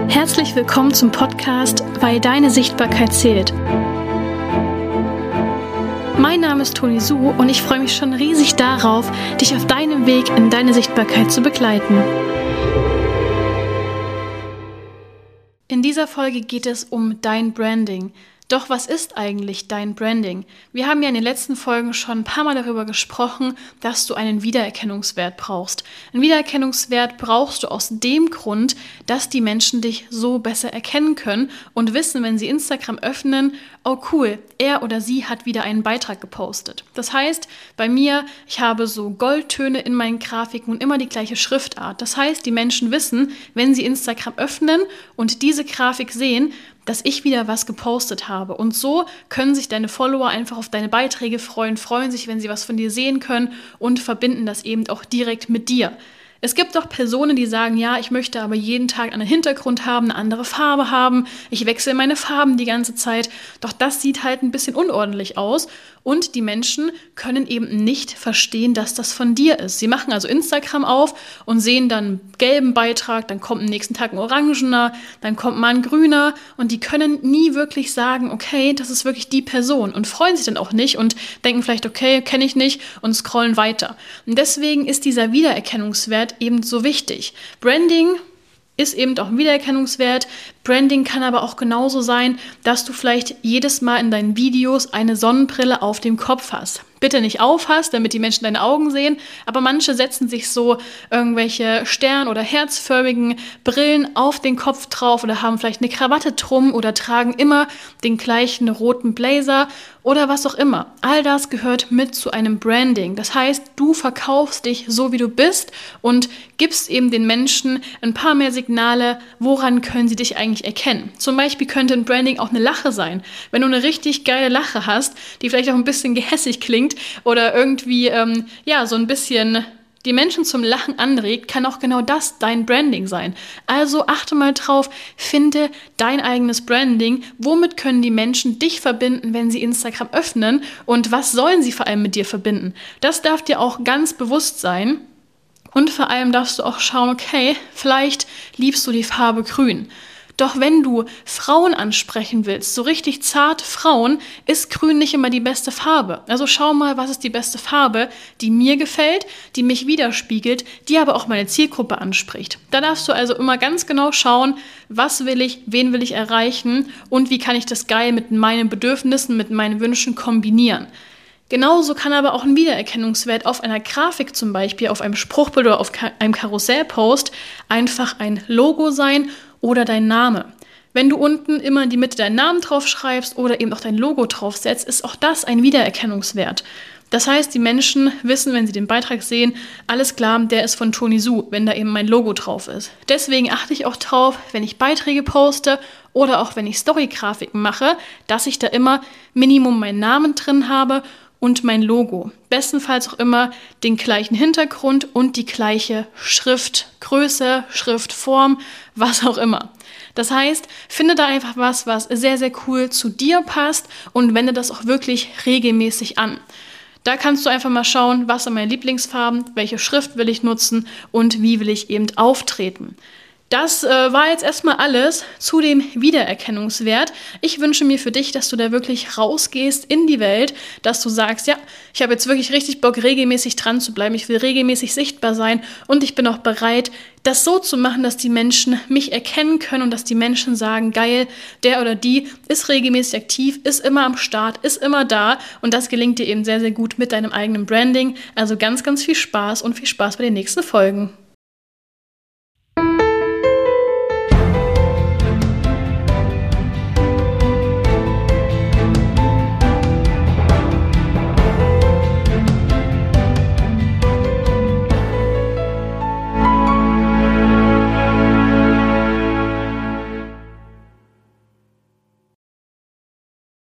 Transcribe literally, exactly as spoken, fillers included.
Herzlich willkommen zum Podcast, weil deine Sichtbarkeit zählt. Mein Name ist Toni Su und ich freue mich schon riesig darauf, dich auf deinem Weg in deine Sichtbarkeit zu begleiten. In dieser Folge geht es um dein Branding. Doch was ist eigentlich dein Branding? Wir haben ja in den letzten Folgen schon ein paar Mal darüber gesprochen, dass du einen Wiedererkennungswert brauchst. Einen Wiedererkennungswert brauchst du aus dem Grund, dass die Menschen dich so besser erkennen können und wissen, wenn sie Instagram öffnen, oh cool, er oder sie hat wieder einen Beitrag gepostet. Das heißt, bei mir, ich habe so Goldtöne in meinen Grafiken und immer die gleiche Schriftart. Das heißt, die Menschen wissen, wenn sie Instagram öffnen und diese Grafik sehen, dass ich wieder was gepostet habe. Und so können sich deine Follower einfach auf deine Beiträge freuen, freuen sich, wenn sie was von dir sehen können und verbinden das eben auch direkt mit dir. Es gibt auch Personen, die sagen, ja, ich möchte aber jeden Tag einen Hintergrund haben, eine andere Farbe haben, ich wechsle meine Farben die ganze Zeit, doch das sieht halt ein bisschen unordentlich aus und die Menschen können eben nicht verstehen, dass das von dir ist. Sie machen also Instagram auf und sehen dann einen gelben Beitrag, dann kommt am nächsten Tag ein orangener, dann kommt mal ein grüner und die können nie wirklich sagen, okay, das ist wirklich die Person und freuen sich dann auch nicht und denken vielleicht, okay, kenne ich nicht und scrollen weiter. Und deswegen ist dieser Wiedererkennungswert eben so wichtig. Branding ist eben auch ein Wiedererkennungswert. Branding kann aber auch genauso sein, dass du vielleicht jedes Mal in deinen Videos eine Sonnenbrille auf dem Kopf hast. Bitte nicht aufhast, damit die Menschen deine Augen sehen, aber manche setzen sich so irgendwelche Stern- oder herzförmigen Brillen auf den Kopf drauf oder haben vielleicht eine Krawatte drum oder tragen immer den gleichen roten Blazer oder was auch immer. All das gehört mit zu einem Branding. Das heißt, du verkaufst dich so, wie du bist und gibst eben den Menschen ein paar mehr Signale, woran können sie dich eigentlich erkennen. Zum Beispiel könnte ein Branding auch eine Lache sein. Wenn du eine richtig geile Lache hast, die vielleicht auch ein bisschen gehässig klingt oder irgendwie ähm, ja so ein bisschen die Menschen zum Lachen anregt, kann auch genau das dein Branding sein. Also achte mal drauf, finde dein eigenes Branding. Womit können die Menschen dich verbinden, wenn sie Instagram öffnen? Und was sollen sie vor allem mit dir verbinden? Das darf dir auch ganz bewusst sein. Und vor allem darfst du auch schauen, okay, vielleicht liebst du die Farbe grün. Doch wenn du Frauen ansprechen willst, so richtig zarte Frauen, ist grün nicht immer die beste Farbe. Also schau mal, was ist die beste Farbe, die mir gefällt, die mich widerspiegelt, die aber auch meine Zielgruppe anspricht. Da darfst du also immer ganz genau schauen, was will ich, wen will ich erreichen und wie kann ich das geil mit meinen Bedürfnissen, mit meinen Wünschen kombinieren. Genauso kann aber auch ein Wiedererkennungswert auf einer Grafik zum Beispiel, auf einem Spruchbild oder auf einem Karussellpost einfach ein Logo sein oder dein Name. Wenn du unten immer in die Mitte deinen Namen drauf schreibst oder eben auch dein Logo draufsetzt, ist auch das ein Wiedererkennungswert. Das heißt, die Menschen wissen, wenn sie den Beitrag sehen, alles klar, der ist von Toni Su, wenn da eben mein Logo drauf ist. Deswegen achte ich auch drauf, wenn ich Beiträge poste oder auch wenn ich Story-Grafiken mache, dass ich da immer Minimum meinen Namen drin habe und mein Logo. Bestenfalls auch immer den gleichen Hintergrund und die gleiche Schriftgröße, Schriftform, was auch immer. Das heißt, finde da einfach was, was sehr, sehr cool zu dir passt und wende das auch wirklich regelmäßig an. Da kannst du einfach mal schauen, was sind meine Lieblingsfarben, welche Schrift will ich nutzen und wie will ich eben auftreten. Das äh, war jetzt erstmal alles zu dem Wiedererkennungswert. Ich wünsche mir für dich, dass du da wirklich rausgehst in die Welt, dass du sagst, ja, ich habe jetzt wirklich richtig Bock, regelmäßig dran zu bleiben. Ich will regelmäßig sichtbar sein und ich bin auch bereit, das so zu machen, dass die Menschen mich erkennen können und dass die Menschen sagen, geil, der oder die ist regelmäßig aktiv, ist immer am Start, ist immer da und das gelingt dir eben sehr, sehr gut mit deinem eigenen Branding. Also ganz, ganz viel Spaß und viel Spaß bei den nächsten Folgen.